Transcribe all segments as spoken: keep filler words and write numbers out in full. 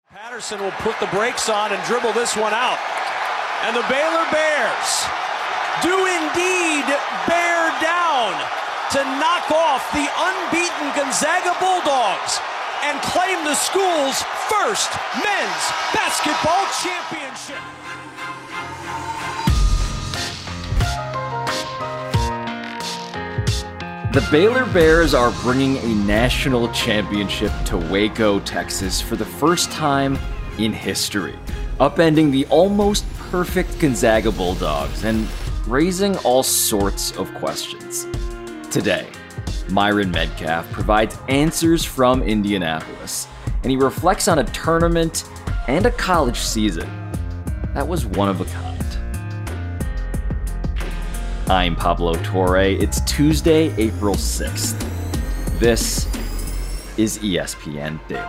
Patterson will put the brakes on and dribble this one out. And the Baylor Bears do indeed bear down to knock off the unbeaten Gonzaga Bulldogs and claim the school's first men's basketball championship. The Baylor Bears are bringing a national championship to Waco, Texas for the first time in history, upending the almost perfect Gonzaga Bulldogs and raising all sorts of questions. Today, Myron Medcalf provides answers from Indianapolis, and he reflects on a tournament and a college season that was one of a kind. I'm Pablo Torre. It's Tuesday, April sixth. This is E S P N Daily.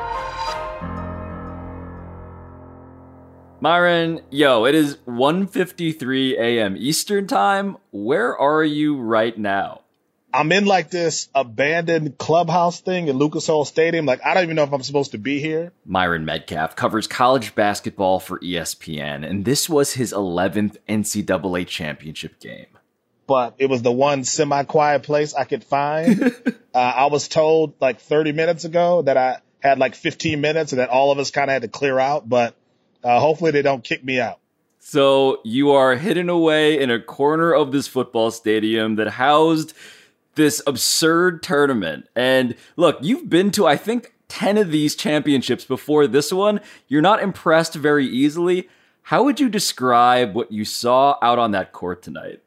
Myron, yo, it is one fifty-three a.m. Eastern time. Where are you right now? I'm in like this abandoned clubhouse thing in Lucas Oil Stadium. Like, I don't even know if I'm supposed to be here. Myron Medcalf covers college basketball for E S P N, and this was his eleventh N C double A championship game. But it was the one semi-quiet place I could find. uh, I was told like thirty minutes ago that I had like fifteen minutes and that all of us kind of had to clear out. But uh, hopefully they don't kick me out. So you are hidden away in a corner of this football stadium that housed this absurd tournament. And look, you've been to, I think, ten of these championships before this one. You're not impressed very easily. How would you describe what you saw out on that court tonight?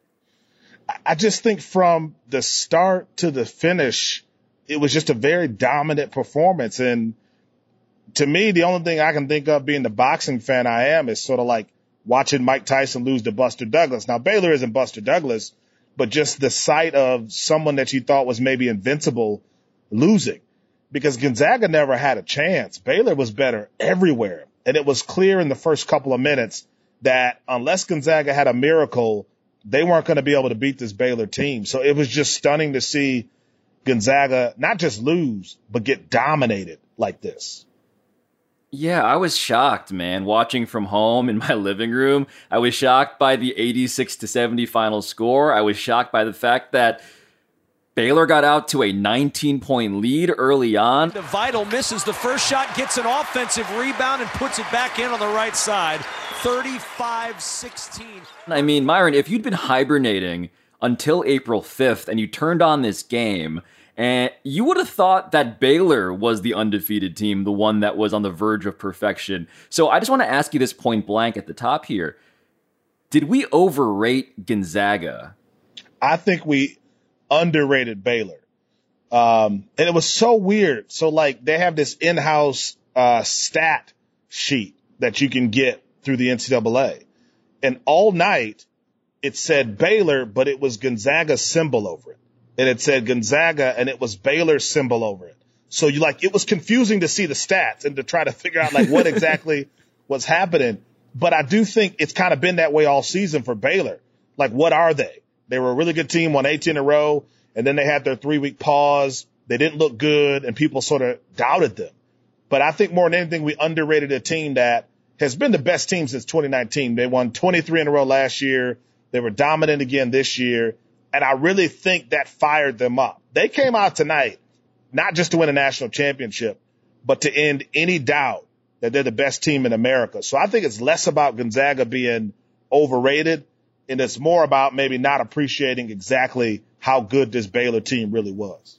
I just think from the start to the finish, it was just a very dominant performance. And to me, the only thing I can think of being the boxing fan I am is sort of like watching Mike Tyson lose to Buster Douglas. Now, Baylor isn't Buster Douglas, but just the sight of someone that you thought was maybe invincible losing, because Gonzaga never had a chance. Baylor was better everywhere. And it was clear in the first couple of minutes that unless Gonzaga had a miracle, they weren't going to be able to beat this Baylor team. So it was just stunning to see Gonzaga not just lose, but get dominated like this. Yeah, I was shocked, man. Watching from home in my living room, I was shocked by the eighty-six to seventy final score. I was shocked by the fact that Baylor got out to a nineteen-point lead early on. The Vital misses the first shot, gets an offensive rebound, and puts it back in on the right side. thirty-five sixteen. I mean, Myron, if you'd been hibernating until April fifth and you turned on this game, and you would have thought that Baylor was the undefeated team, the one that was on the verge of perfection. So I just want to ask you this point blank at the top here. Did we overrate Gonzaga? I think we underrated Baylor. Um, and it was so weird. So like they have this in-house uh, stat sheet that you can get through the N C double A. And all night it said Baylor, but it was Gonzaga's symbol over it. And it said Gonzaga and it was Baylor's symbol over it. So you like, it was confusing to see the stats and to try to figure out like what exactly was happening. But I do think it's kind of been that way all season for Baylor. Like, what are they? They were a really good team, won eighteen in a row, and then they had their three-week pause. They didn't look good, and people sort of doubted them. But I think more than anything, we underrated a team that has been the best team since twenty nineteen. They won twenty-three in a row last year. They were dominant again this year, and I really think that fired them up. They came out tonight not just to win a national championship, but to end any doubt that they're the best team in America. So I think it's less about Gonzaga being overrated, and it's more about maybe not appreciating exactly how good this Baylor team really was.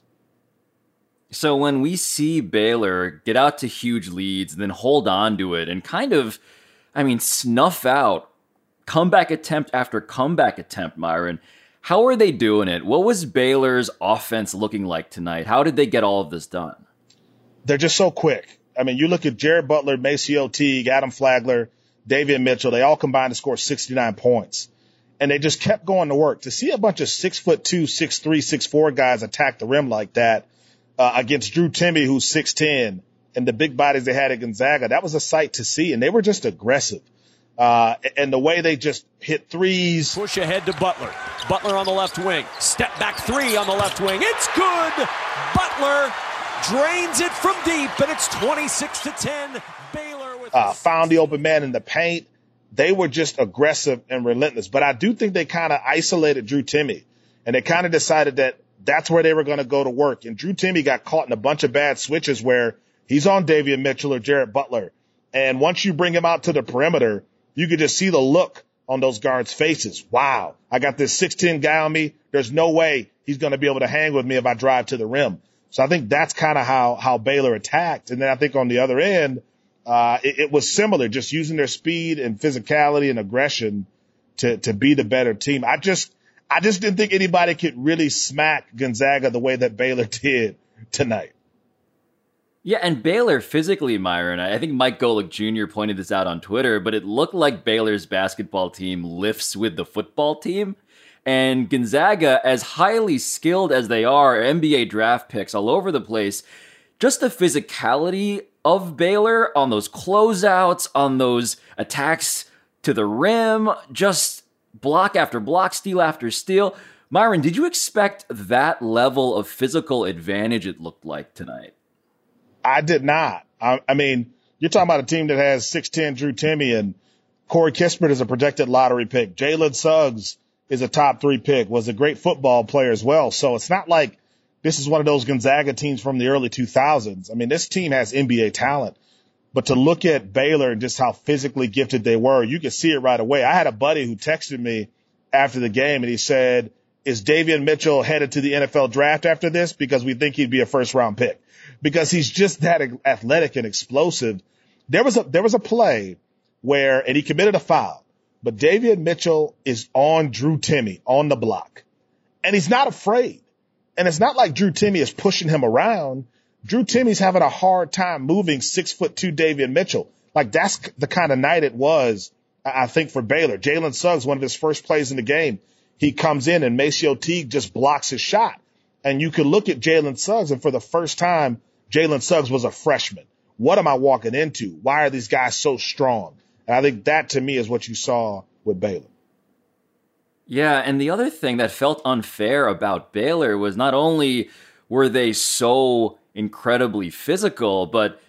So when we see Baylor get out to huge leads and then hold on to it and kind of, I mean, snuff out comeback attempt after comeback attempt, Myron, how are they doing it? What was Baylor's offense looking like tonight? How did they get all of this done? They're just so quick. I mean, you look at Jared Butler, Maceo Teague, Adam Flagler, Davion Mitchell, they all combined to score sixty-nine points. And they just kept going to work. To see a bunch of six foot two, six three, six four guys attack the rim like that uh, against Drew Timme, who's six ten, and the big bodies they had at Gonzaga, that was a sight to see. And they were just aggressive. Uh, and the way they just hit threes. Push ahead to Butler. Butler on the left wing. Step back three on the left wing. It's good. Butler drains it from deep, and it's twenty-six to ten. Baylor with uh, found the open man in the paint. They were just aggressive and relentless. But I do think they kind of isolated Drew Timme, and they kind of decided that that's where they were going to go to work. And Drew Timme got caught in a bunch of bad switches where he's on Davion Mitchell or Jared Butler. And once you bring him out to the perimeter, you could just see the look on those guards' faces. Wow, I got this six ten guy on me. There's no way he's going to be able to hang with me if I drive to the rim. So I think that's kind of how, how Baylor attacked. And then I think on the other end, uh, it, it was similar, just using their speed and physicality and aggression to, to be the better team. I just, I just didn't think anybody could really smack Gonzaga the way that Baylor did tonight. Yeah, and Baylor physically, Myron, I think Mike Golick Junior pointed this out on Twitter, but it looked like Baylor's basketball team lifts with the football team. And Gonzaga, as highly skilled as they are, N B A draft picks all over the place, just the physicality of Baylor on those closeouts, on those attacks to the rim, just block after block, steal after steal. Myron, did you expect that level of physical advantage it looked like tonight? I did not. I, I mean, you're talking about a team that has six ten Drew Timme, and Corey Kispert is a projected lottery pick. Jalen Suggs is a top three pick, was a great football player as well. So it's not like this is one of those Gonzaga teams from the early two thousands. I mean, this team has N B A talent. But to look at Baylor and just how physically gifted they were, you could see it right away. I had a buddy who texted me after the game, and he said, is Davion Mitchell headed to the N F L draft after this? Because we think he'd be a first-round pick. Because he's just that athletic and explosive. There was a there was a play where, and he committed a foul, but Davion Mitchell is on Drew Timme on the block, and he's not afraid. And it's not like Drew Timme is pushing him around. Drew Timme's having a hard time moving six foot two Davion Mitchell. Like, that's the kind of night it was, I think, for Baylor. Jalen Suggs, one of his first plays in the game, he comes in and Maceo Teague just blocks his shot. And you could look at Jalen Suggs, and for the first time, Jalen Suggs was a freshman. What am I walking into? Why are these guys so strong? And I think that, to me, is what you saw with Baylor. Yeah, and the other thing that felt unfair about Baylor was not only were they so incredibly physical, but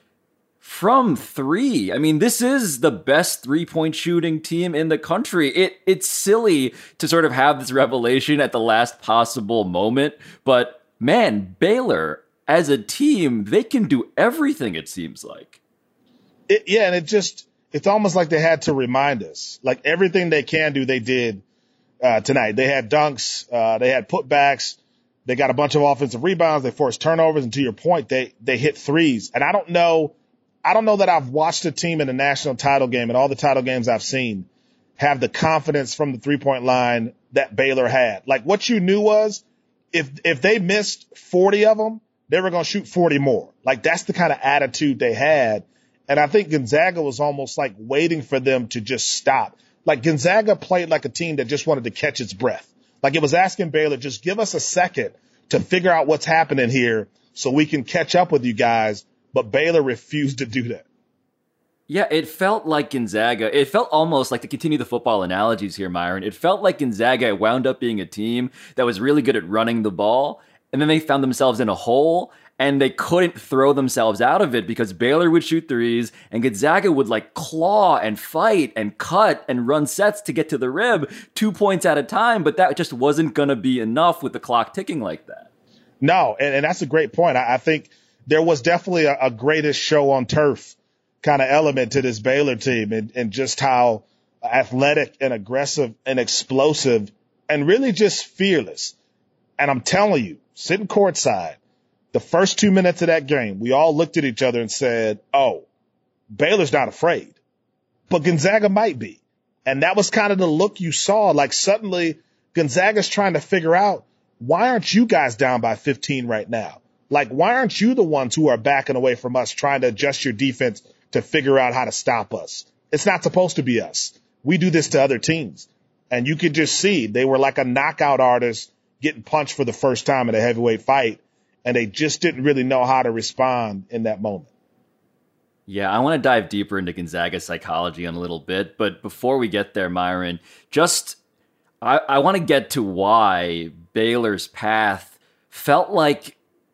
from three, I mean, this is the best three-point shooting team in the country. It It's silly to sort of have this revelation at the last possible moment, but man, Baylor, as a team, they can do everything, it seems like. It, yeah, and it just, it's almost like they had to remind us. Like, everything they can do, they did uh, tonight. They had dunks, uh, they had putbacks, they got a bunch of offensive rebounds, they forced turnovers, and to your point, they they hit threes. And I don't know, I don't know that I've watched a team in a national title game, and all the title games I've seen, have the confidence from the three-point line that Baylor had. Like, what you knew was, if if they missed forty of them, they were going to shoot forty more. Like, that's the kind of attitude they had. And I think Gonzaga was almost like waiting for them to just stop. Like, Gonzaga played like a team that just wanted to catch its breath. Like, it was asking Baylor, just give us a second to figure out what's happening here so we can catch up with you guys. But Baylor refused to do that. Yeah, it felt like Gonzaga. It felt almost like, to continue the football analogies here, Myron, it felt like Gonzaga wound up being a team that was really good at running the ball. And then they found themselves in a hole, and they couldn't throw themselves out of it because Baylor would shoot threes, and Gonzaga would like claw and fight and cut and run sets to get to the rim two points at a time. But that just wasn't going to be enough with the clock ticking like that. No, and, and that's a great point. I, I think there was definitely a, a greatest show on turf kind of element to this Baylor team, and, and just how athletic and aggressive and explosive and really just fearless. And I'm telling you, sitting courtside, the first two minutes of that game, we all looked at each other and said, oh, Baylor's not afraid, but Gonzaga might be. And that was kind of the look you saw. Like, suddenly Gonzaga's trying to figure out, why aren't you guys down by fifteen right now? Like, why aren't you the ones who are backing away from us, trying to adjust your defense to figure out how to stop us? It's not supposed to be us. We do this to other teams. And you could just see they were like a knockout artist getting punched for the first time in a heavyweight fight, and they just didn't really know how to respond in that moment. Yeah, I want to dive deeper into Gonzaga's psychology in a little bit, but before we get there, Myron, just I, I want to get to why Baylor's path felt like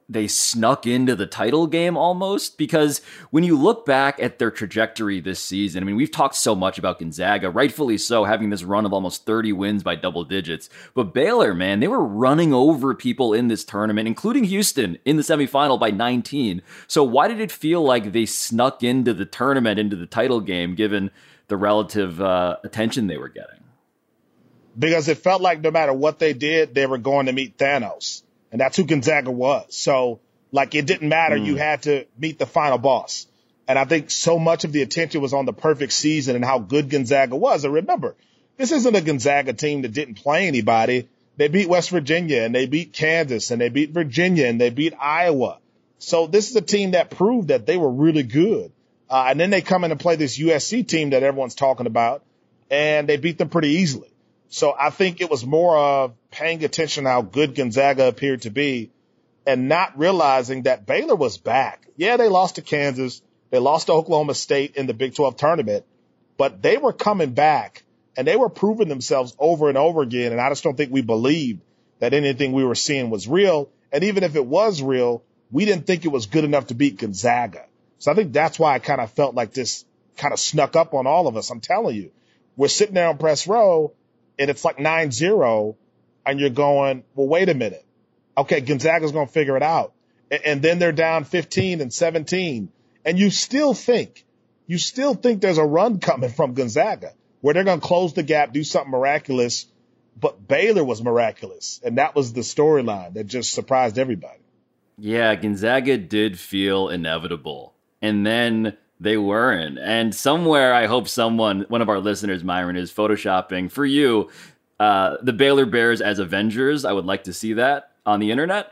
they snuck into the title game almost, because when you look back at their trajectory this season, I mean, we've talked so much about Gonzaga, rightfully so, having this run of almost thirty wins by double digits. But Baylor, man, they were running over people in this tournament, including Houston in the semifinal by nineteen. So why did it feel like they snuck into the tournament, into the title game, given the relative uh, attention they were getting? Because it felt like no matter what they did, they were going to meet Thanos. And that's who Gonzaga was. So, like, it didn't matter. Mm. You had to meet the final boss. And I think so much of the attention was on the perfect season and how good Gonzaga was. And remember, this isn't a Gonzaga team that didn't play anybody. They beat West Virginia, and they beat Kansas, and they beat Virginia, and they beat Iowa. So this is a team that proved that they were really good. Uh, and then they come in and play this U S C team that everyone's talking about, and they beat them pretty easily. So I think it was more of paying attention to how good Gonzaga appeared to be and not realizing that Baylor was back. Yeah, they lost to Kansas. They lost to Oklahoma State in the Big twelve tournament, but they were coming back and they were proving themselves over and over again. And I just don't think we believed that anything we were seeing was real. And even if it was real, we didn't think it was good enough to beat Gonzaga. So I think that's why I kind of felt like this kind of snuck up on all of us. I'm telling you, we're sitting there on press row, and it's like nine zero, and you're going, well, wait a minute. Okay, Gonzaga's going to figure it out. And, and then they're down fifteen and seventeen. And you still think, you still think there's a run coming from Gonzaga where they're going to close the gap, do something miraculous. But Baylor was miraculous. And that was the storyline that just surprised everybody. Yeah, Gonzaga did feel inevitable. And then they weren't. And somewhere, I hope someone, one of our listeners, Myron, is photoshopping for you uh, the Baylor Bears as Avengers. I would like to see that on the internet.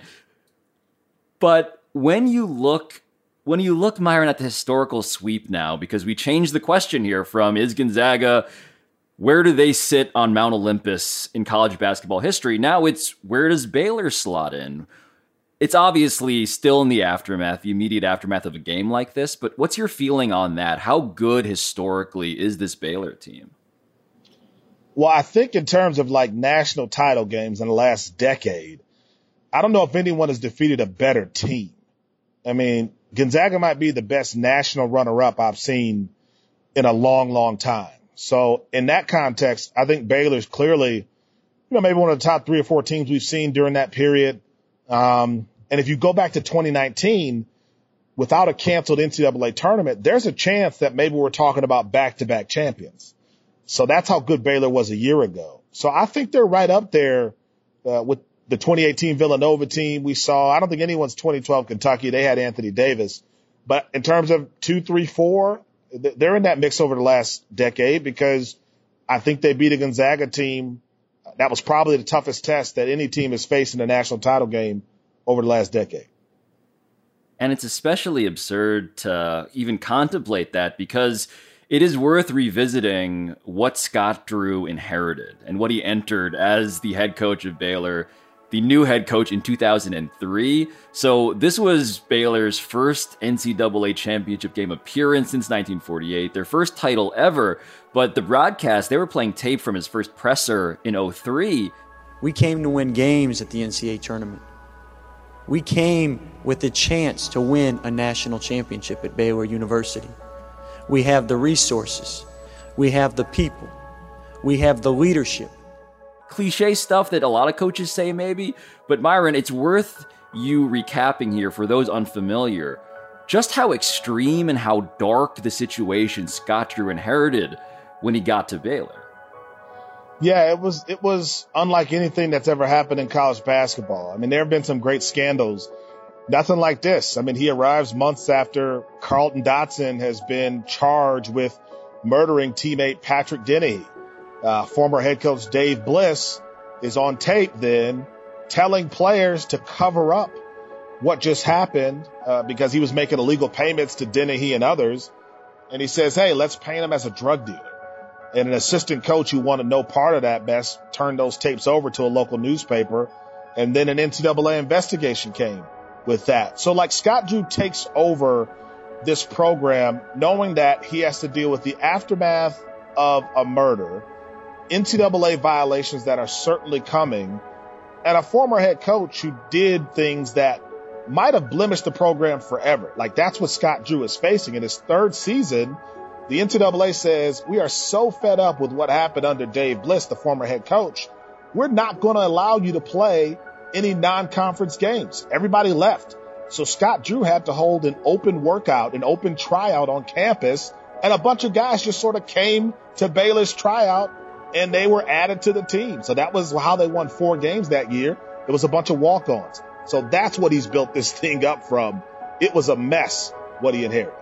But when you look, when you look, Myron, at the historical sweep now, because we changed the question here from is Gonzaga, where do they sit on Mount Olympus in college basketball history? Now it's where does Baylor slot in? It's obviously still in the aftermath, the immediate aftermath of a game like this, but what's your feeling on that? How good historically is this Baylor team? Well, I think in terms of like national title games in the last decade, I don't know if anyone has defeated a better team. I mean, Gonzaga might be the best national runner-up I've seen in a long, long time. So in that context, I think Baylor's clearly, you know, maybe one of the top three or four teams we've seen during that period. Um, And if you go back to twenty nineteen, without a canceled N C double A tournament, there's a chance that maybe we're talking about back-to-back champions. So that's how good Baylor was a year ago. So I think they're right up there uh, with the twenty eighteen Villanova team we saw. I don't think anyone's twenty twelve Kentucky. They had Anthony Davis. But in terms of two, three, four, they're in that mix over the last decade because I think they beat a Gonzaga team. That was probably the toughest test that any team has faced in a national title game over the last decade. And it's especially absurd to even contemplate that because it is worth revisiting what Scott Drew inherited and what he entered as the head coach of Baylor, the new head coach in two thousand three. So this was Baylor's first N C double A championship game appearance since nineteen forty-eight, their first title ever. But the broadcast, they were playing tape from his first presser in oh three. We came to win games at the N C double A tournament. We came with the chance to win a national championship at Baylor University. We have the resources. We have the people. We have the leadership. Cliche stuff that a lot of coaches say maybe, but Myron, it's worth you recapping here for those unfamiliar, just how extreme and how dark the situation Scott Drew inherited when he got to Baylor. Yeah, it was it was unlike anything that's ever happened in college basketball. I mean, there have been some great scandals. Nothing like this. I mean, he arrives months after Carlton Dotson has been charged with murdering teammate Patrick Dennehy. Uh, former head coach Dave Bliss is on tape then telling players to cover up what just happened uh, because he was making illegal payments to Dennehy and others. And he says, hey, let's paint him as a drug dealer. And an assistant coach who wanted no part of that mess turned those tapes over to a local newspaper. And then an N C double A investigation came with that. So like Scott Drew takes over this program knowing that he has to deal with the aftermath of a murder, N C double A violations that are certainly coming, and a former head coach who did things that might have blemished the program forever. Like, that's what Scott Drew is facing in his third season. The N C double A says, we are so fed up with what happened under Dave Bliss, the former head coach. We're not going to allow you to play any non-conference games. Everybody left. So Scott Drew had to hold an open workout, an open tryout on campus, and a bunch of guys just sort of came to Baylor's tryout and they were added to the team. So that was how they won four games that year. It was a bunch of walk-ons. So that's what he's built this thing up from. It was a mess what he inherited.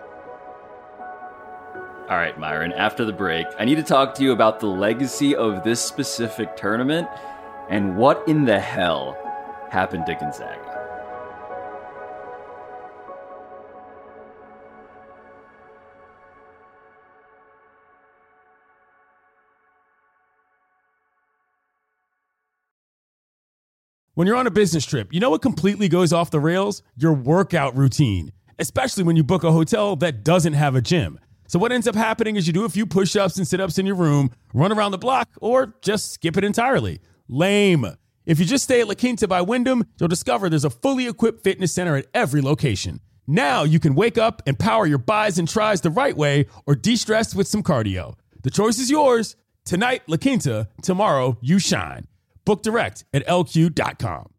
All right, Myron, after the break, I need to talk to you about the legacy of this specific tournament and what in the hell happened to Gonzaga. When you're on a business trip, you know what completely goes off the rails? Your workout routine, especially when you book a hotel that doesn't have a gym. So what ends up happening is you do a few push-ups and sit-ups in your room, run around the block, or just skip it entirely. Lame. If you just stay at La Quinta by Wyndham, you'll discover there's a fully equipped fitness center at every location. Now you can wake up and power your buys and tries the right way or de-stress with some cardio. The choice is yours. Tonight, La Quinta. Tomorrow, you shine. Book direct at L Q dot com.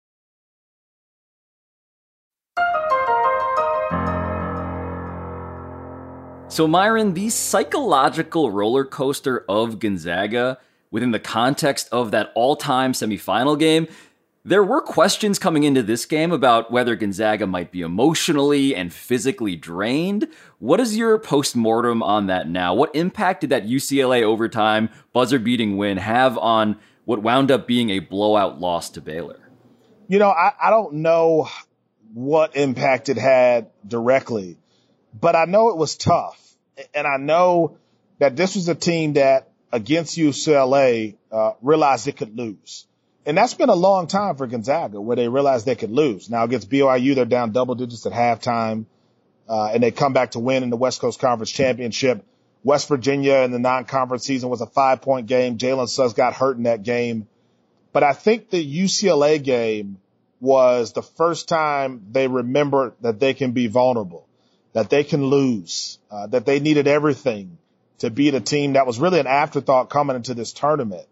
So, Myron, the psychological roller coaster of Gonzaga within the context of that all-time semifinal game, there were questions coming into this game about whether Gonzaga might be emotionally and physically drained. What is your postmortem on that now? What impact did that U C L A overtime buzzer-beating win have on what wound up being a blowout loss to Baylor? You know, I, I don't know what impact it had directly, but I know it was tough. And I know that this was a team that against U C L A uh, realized it could lose. And that's been a long time for Gonzaga where they realized they could lose. Now against B Y U, they're down double digits at halftime, uh, and they come back to win in the West Coast Conference Championship. West Virginia in the non-conference season was a five-point game. Jalen Suggs got hurt in that game. But I think the U C L A game was the first time they remembered that they can be vulnerable, that they can lose, uh, that they needed everything to beat a team that was really an afterthought coming into this tournament.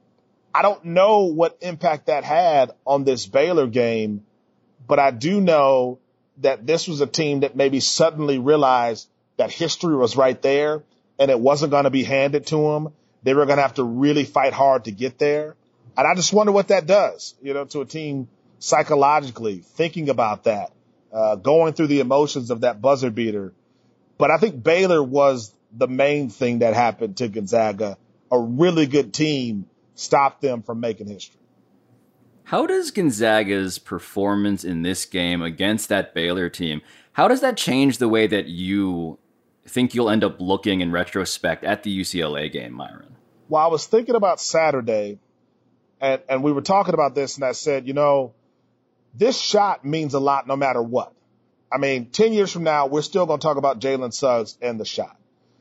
I don't know what impact that had on this Baylor game, but I do know that this was a team that maybe suddenly realized that history was right there and it wasn't going to be handed to them. They were going to have to really fight hard to get there. And I just wonder what that does, you know, to a team psychologically, thinking about that, uh, going through the emotions of that buzzer beater. But I think Baylor was the main thing that happened to Gonzaga. A really good team stopped them from making history. How does Gonzaga's performance in this game against that Baylor team, how does that change the way that you think you'll end up looking in retrospect at the U C L A game, Myron? Well, I was thinking about Saturday, and, and we were talking about this, and I said, you know, this shot means a lot no matter what. I mean, ten years from now, we're still going to talk about Jalen Suggs and the shot.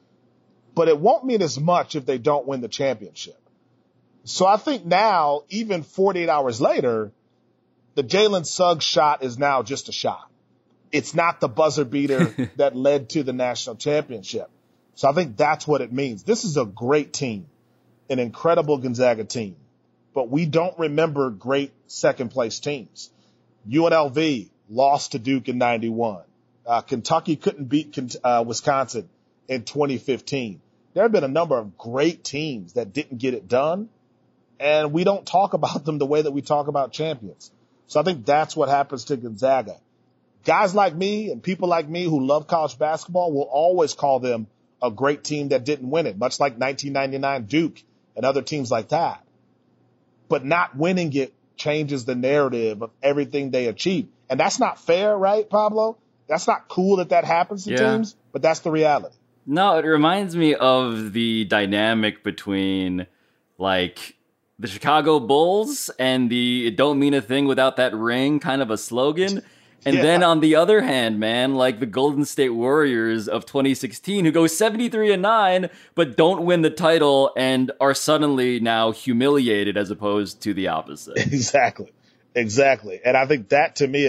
But it won't mean as much if they don't win the championship. So I think now, even forty-eight hours later, the Jalen Suggs shot is now just a shot. It's not the buzzer beater that led to the national championship. So I think that's what it means. This is a great team, an incredible Gonzaga team, but we don't remember great second place teams. U N L V lost to Duke in ninety-one. Uh, Kentucky couldn't beat uh, Wisconsin in twenty fifteen. There have been a number of great teams that didn't get it done, and we don't talk about them the way that we talk about champions. So I think that's what happens to Gonzaga. Guys like me and people like me who love college basketball will always call them a great team that didn't win it, much like nineteen ninety-nine Duke and other teams like that. But not winning it changes the narrative of everything they achieved. And that's not fair, right, Pablo? That's not cool that that happens to yeah. teams, but that's the reality. No, it reminds me of the dynamic between, like, the Chicago Bulls and the "it don't mean a thing without that ring" kind of a slogan. And yeah. then on the other hand, man, like the Golden State Warriors of twenty sixteen, who go seventy-three and nine, but don't win the title and are suddenly now humiliated as opposed to the opposite. Exactly. Exactly. And I think that to me is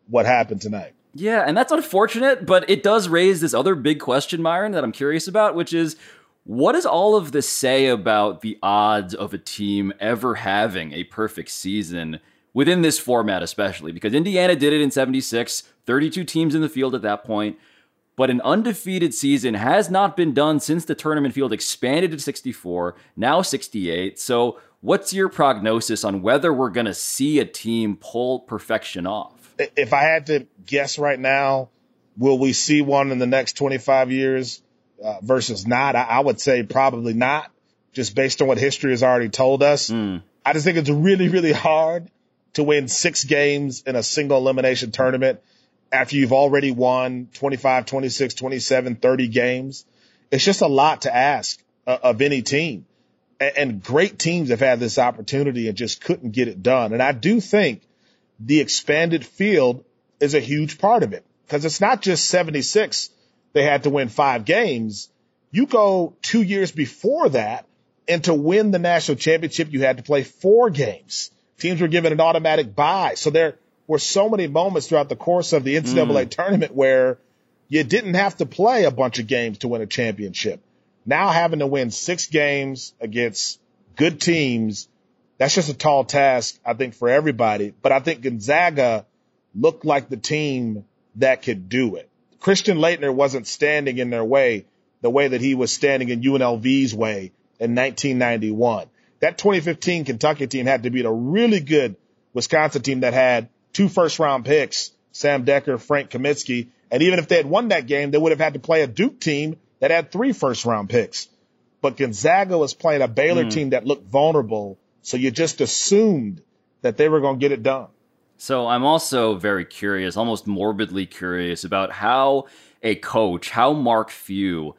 what happened tonight. Yeah, and that's unfortunate, but it does raise this other big question, Myron, that I'm curious about, which is, what does all of this say about the odds of a team ever having a perfect season within this format, especially? Because Indiana did it in seventy-six, thirty-two teams in the field at that point, but an undefeated season has not been done since the tournament field expanded to sixty-four, now sixty-eight. So what's your prognosis on whether we're going to see a team pull perfection off? If I had to guess right now, will we see one in the next twenty-five years uh, versus not? I, I would say probably not, just based on what history has already told us. Mm. I just think it's really, really hard to win six games in a single elimination tournament after you've already won twenty-five, twenty-six, twenty-seven, thirty games. It's just a lot to ask uh, of any team. And, and great teams have had this opportunity and just couldn't get it done. And I do think the expanded field is a huge part of it, because it's not just seventy-six. They had to win five games. You go two years before that, and to win the national championship, you had to play four games. Teams were given an automatic bye. So there were so many moments throughout the course of the N C double A mm. tournament where you didn't have to play a bunch of games to win a championship. Now having to win six games against good teams, that's just a tall task, I think, for everybody. But I think Gonzaga looked like the team that could do it. Christian Laettner wasn't standing in their way the way that he was standing in U N L V's way in nineteen ninety-one. That twenty fifteen Kentucky team had to beat a really good Wisconsin team that had two first-round picks, Sam Decker, Frank Kaminsky. And even if they had won that game, they would have had to play a Duke team that had three first-round picks. But Gonzaga was playing a Baylor mm. team that looked vulnerable, so you just assumed that they were going to get it done. So I'm also very curious, almost morbidly curious, about how a coach, how Mark Few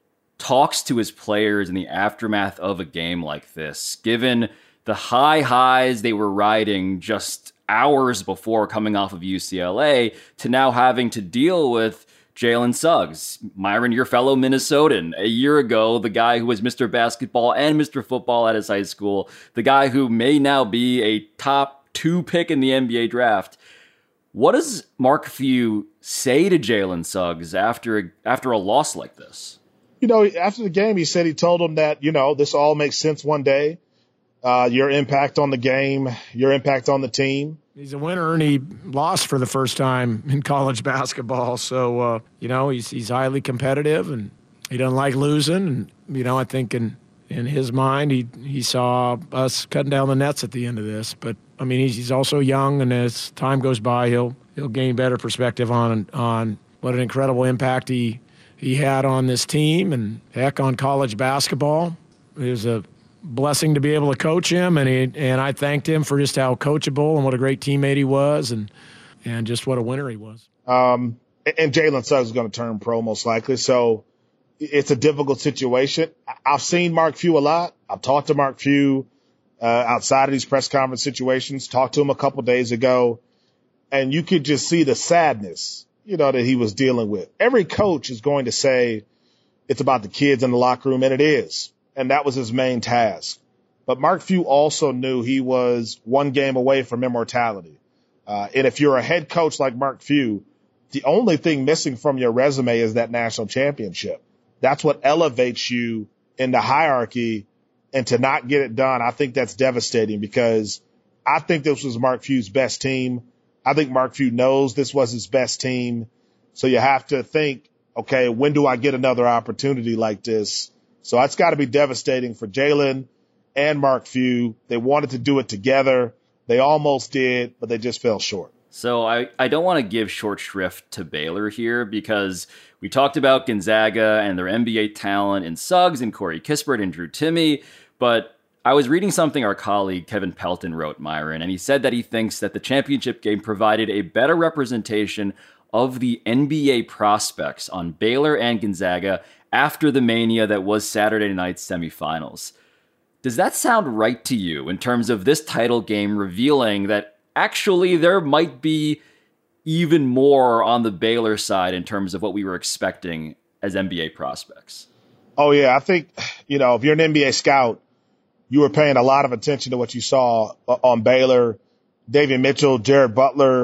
talks to his players in the aftermath of a game like this, given the high highs they were riding just hours before coming off of U C L A to now having to deal with Jalen Suggs, Myron, your fellow Minnesotan. A year ago, the guy who was Mister Basketball and Mister Football at his high school, the guy who may now be a top two pick in the N B A draft. What does Mark Few say to Jalen Suggs after, after a loss like this? You know, after the game, he said he told him that, you know, this all makes sense one day. Uh, your impact on the game, your impact on the team. He's a winner, and he lost for the first time in college basketball. So, uh, you know, he's he's highly competitive, and he doesn't like losing. And, you know, I think in, in his mind, he he saw us cutting down the nets at the end of this. But, I mean, he's, he's also young, and as time goes by, he'll he'll gain better perspective on on what an incredible impact he he had on this team and, heck, on college basketball. It was a blessing to be able to coach him, and he, and I thanked him for just how coachable and what a great teammate he was, and and just what a winner he was. Um, and Jalen Suggs is going to turn pro most likely, so it's a difficult situation. I've seen Mark Few a lot. I've talked to Mark Few uh, outside of these press conference situations. Talked to him a couple days ago, and you could just see the sadness, you know, that he was dealing with. Every coach is going to say it's about the kids in the locker room, and it is. And that was his main task. But Mark Few also knew he was one game away from immortality. Uh, and if you're a head coach like Mark Few, the only thing missing from your resume is that national championship. That's what elevates you in the hierarchy. And to not get it done, I think that's devastating, because I think this was Mark Few's best team. I think Mark Few knows this was his best team. So you have to think, okay, when do I get another opportunity like this? So it's got to be devastating for Jalen and Mark Few. They wanted to do it together. They almost did, but they just fell short. So I, I don't want to give short shrift to Baylor here, because we talked about Gonzaga and their N B A talent in Suggs and Corey Kispert and Drew Timme, but I was reading something our colleague Kevin Pelton wrote, Myron, and he said that he thinks that the championship game provided a better representation of the N B A prospects on Baylor and Gonzaga after the mania that was Saturday night's semifinals. Does that sound right to you in terms of this title game revealing that actually there might be even more on the Baylor side in terms of what we were expecting as N B A prospects? Oh, yeah. I think, you know, if you're an N B A scout, you were paying a lot of attention to what you saw on Baylor. Davion Mitchell, Jared Butler,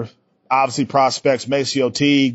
obviously prospects, Maceo Teague.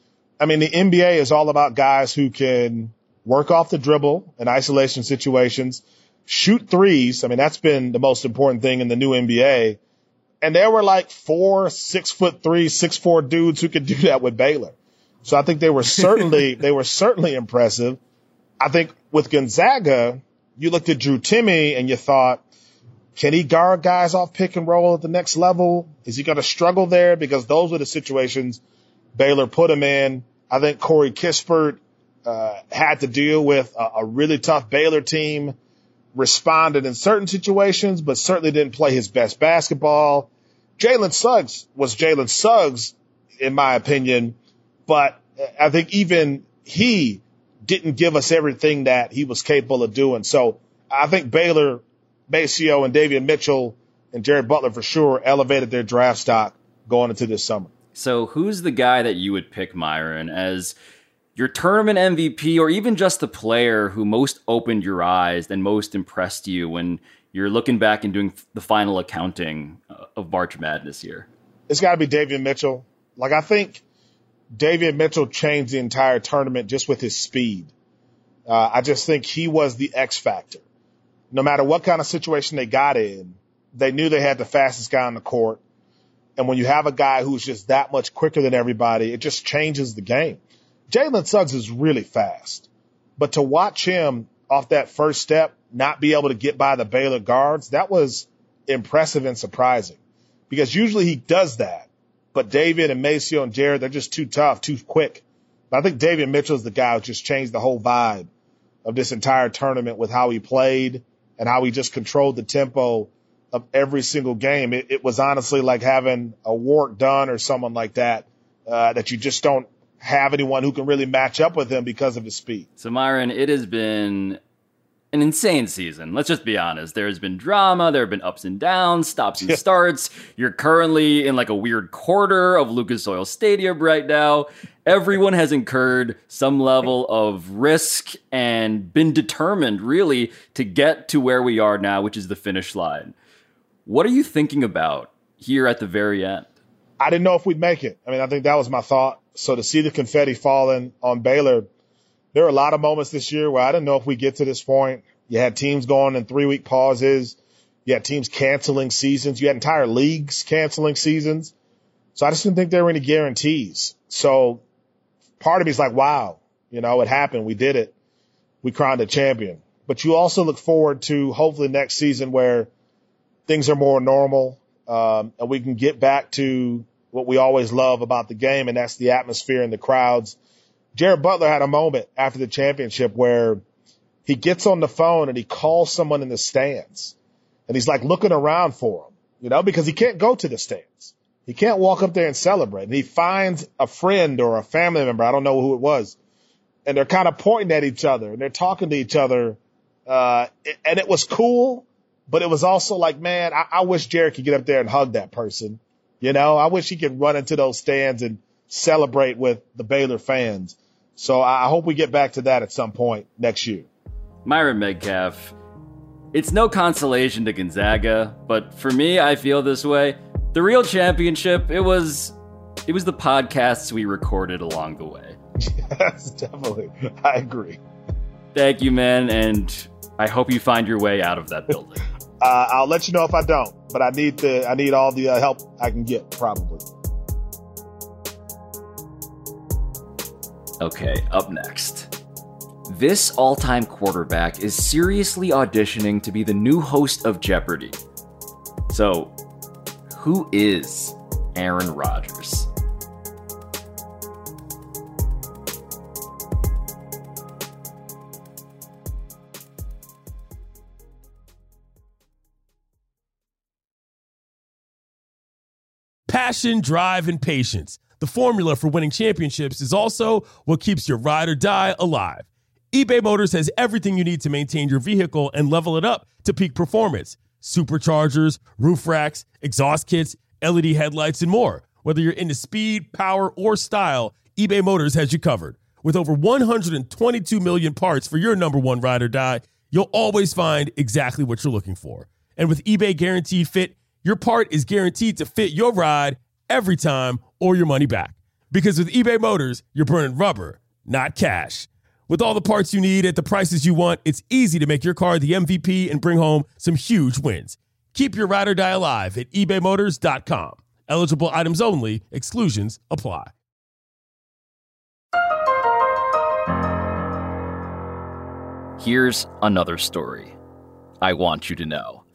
I mean, the N B A is all about guys who can work off the dribble in isolation situations, shoot threes. I mean, that's been the most important thing in the new N B A. And there were like four, six foot three, six, four dudes who could do that with Baylor. So I think they were certainly, they were certainly impressive. I think with Gonzaga, you looked at Drew Timme and you thought, can he guard guys off pick and roll at the next level? Is he going to struggle there? Because those were the situations Baylor put him in. I think Corey Kispert uh, had to deal with a, a really tough Baylor team, responded in certain situations, but certainly didn't play his best basketball. Jalen Suggs was Jalen Suggs, in my opinion, but I think even he didn't give us everything that he was capable of doing. So I think Baylor, Maceo and Davion Mitchell and Jared Butler for sure elevated their draft stock going into this summer. So who's the guy that you would pick, Myron, as your tournament M V P, or even just the player who most opened your eyes and most impressed you when you're looking back and doing the final accounting of March Madness here? It's got to be Davion Mitchell. Like, I think Davion Mitchell changed the entire tournament just with his speed. Uh, I just think he was the X factor. No matter what kind of situation they got in, they knew they had the fastest guy on the court. And when you have a guy who's just that much quicker than everybody, it just changes the game. Jalen Suggs is really fast. But to watch him off that first step not be able to get by the Baylor guards, that was impressive and surprising. Because usually he does that. But David and Maceo and Jared, they're just too tough, too quick. But I think Davion Mitchell is the guy who just changed the whole vibe of this entire tournament with how he played and how he just controlled the tempo of every single game. It, it was honestly like having a Warrick Dunn or someone like that, uh, that you just don't have anyone who can really match up with him because of his speed. So, Myron, it has been an insane season. Let's just be honest. There has been drama. There have been ups and downs, stops and starts. You're currently in like a weird quarter of Lucas Oil Stadium right now. Everyone has incurred some level of risk and been determined, really, to get to where we are now, which is the finish line. What are you thinking about here at the very end? I didn't know if we'd make it. I mean, I think that was my thought. So to see the confetti falling on Baylor, there were a lot of moments this year where I didn't know if we get to this point. You had teams going in three-week pauses. You had teams canceling seasons. You had entire leagues canceling seasons. So I just didn't think there were any guarantees. So part of me is like, wow, you know, it happened. We did it. We crowned a champion. But you also look forward to hopefully next season where things are more normal, um, and we can get back to what we always love about the game, and that's the atmosphere and the crowds. Jared Butler had a moment after the championship where he gets on the phone and he calls someone in the stands, and he's like looking around for him, you know, because he can't go to the stands. He can't walk up there and celebrate. And he finds a friend or a family member, I don't know who it was, and they're kind of pointing at each other and they're talking to each other. Uh, and it was cool, but it was also like, man, I, I wish Jared could get up there and hug that person. You know, I wish he could run into those stands and celebrate with the Baylor fans. So I hope we get back to that at some point next year. Myron Metcalf, it's no consolation to Gonzaga, but for me, I feel this way. The real championship, it was, it was the podcasts we recorded along the way. Yes, definitely. I agree. Thank you, man, and I hope you find your way out of that building. Uh, I'll let you know if I don't, but I need the I need all the uh, help I can get, probably. Okay, up next. This all-time quarterback is seriously auditioning to be the new host of Jeopardy. So, who is Aaron Rodgers? Passion, drive, and patience. The formula for winning championships is also what keeps your ride or die alive. eBay Motors has everything you need to maintain your vehicle and level it up to peak performance. Superchargers, roof racks, exhaust kits, L E D headlights, and more. Whether you're into speed, power, or style, eBay Motors has you covered. With over one hundred twenty-two million parts for your number one ride or die, you'll always find exactly what you're looking for. And with eBay Guaranteed Fit, your part is guaranteed to fit your ride every time or your money back. Because with eBay Motors, you're burning rubber, not cash. With all the parts you need at the prices you want, it's easy to make your car the M V P and bring home some huge wins. Keep your ride or die alive at ebay motors dot com. Eligible items only. Exclusions apply. Here's another story I want you to know.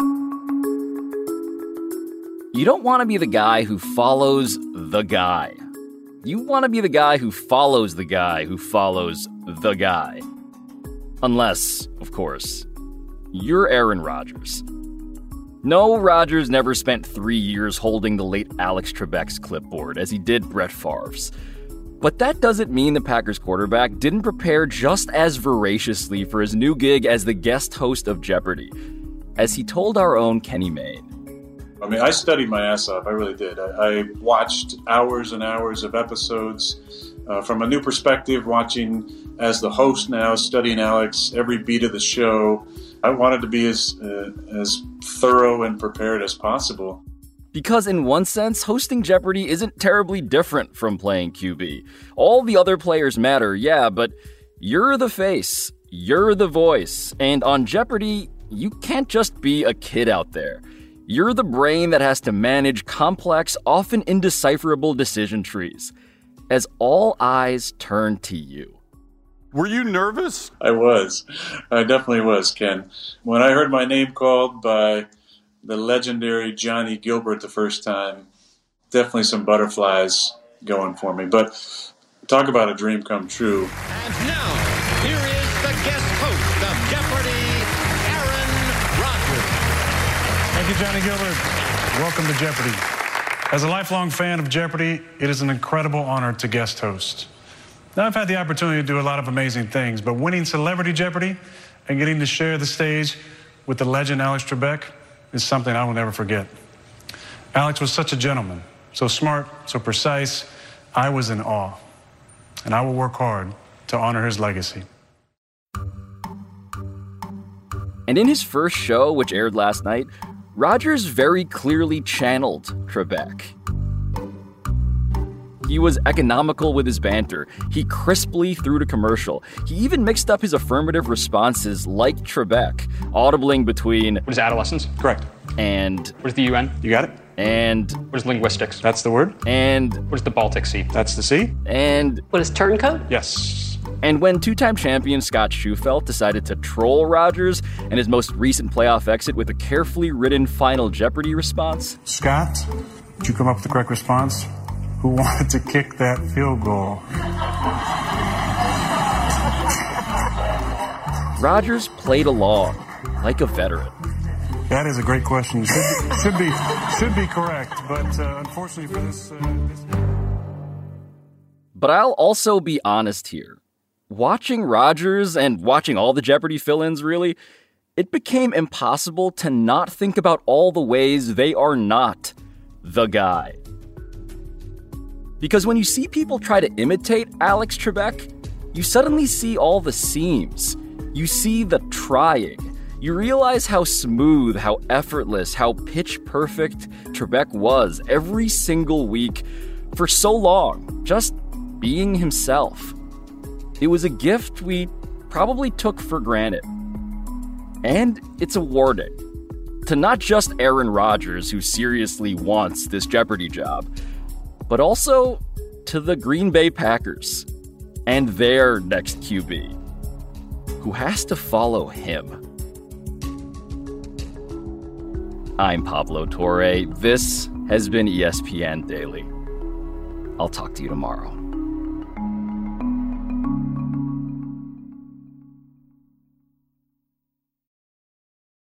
You don't want to be the guy who follows the guy. You want to be the guy who follows the guy who follows the guy. Unless, of course, you're Aaron Rodgers. No, Rodgers never spent three years holding the late Alex Trebek's clipboard as he did Brett Favre's. But that doesn't mean the Packers quarterback didn't prepare just as voraciously for his new gig as the guest host of Jeopardy, as he told our own Kenny Mayne. I mean, I studied my ass off. I really did. I, I watched hours and hours of episodes uh, from a new perspective, watching as the host now, studying Alex, every beat of the show. I wanted to be as uh, as thorough and prepared as possible. Because in one sense, hosting Jeopardy isn't terribly different from playing Q B. All the other players matter, yeah, but you're the face, you're the voice, and on Jeopardy, you can't just be a kid out there. You're the brain that has to manage complex, often indecipherable decision trees, as all eyes turn to you. Were you nervous? I was. I definitely was, Ken. When I heard my name called by the legendary Johnny Gilbert the first time, definitely some butterflies going for me. But talk about a dream come true. And now, here is the guest host of Jeopardy, Aaron Rodgers. Thank you, Johnny Gilbert. Welcome to Jeopardy. As a lifelong fan of Jeopardy, it is an incredible honor to guest host. Now, I've had the opportunity to do a lot of amazing things, but winning Celebrity Jeopardy and getting to share the stage with the legend Alex Trebek is something I will never forget. Alex was such a gentleman, so smart, so precise. I was in awe, and I will work hard to honor his legacy. And in his first show, which aired last night, Rodgers very clearly channeled Trebek. He was economical with his banter. He crisply threw to commercial. He even mixed up his affirmative responses like Trebek, audibling between... What is adolescence? Correct. And... What is the U N? You got it. And... What is linguistics? That's the word. And... What is the Baltic Sea? That's the C. And... What is turncoat? Yes. And when two-time champion Scott Shufelt decided to troll Rodgers and his most recent playoff exit with a carefully written Final Jeopardy response... Scott, did you come up with the correct response? Who wanted to kick that field goal? Rodgers played along like a veteran. That is a great question. Should be, should be, should be correct, but uh, unfortunately for this, uh, this... But I'll also be honest here. Watching Rodgers and watching all the Jeopardy fill-ins, really, it became impossible to not think about all the ways they are not the guy. Because when you see people try to imitate Alex Trebek, you suddenly see all the seams. You see the trying. You realize how smooth, how effortless, how pitch-perfect Trebek was every single week for so long, just being himself. It was a gift we probably took for granted. And it's a warning to not just Aaron Rodgers, who seriously wants this Jeopardy job, but also to the Green Bay Packers and their next Q B, who has to follow him. I'm Pablo Torre. This has been E S P N Daily. I'll talk to you tomorrow.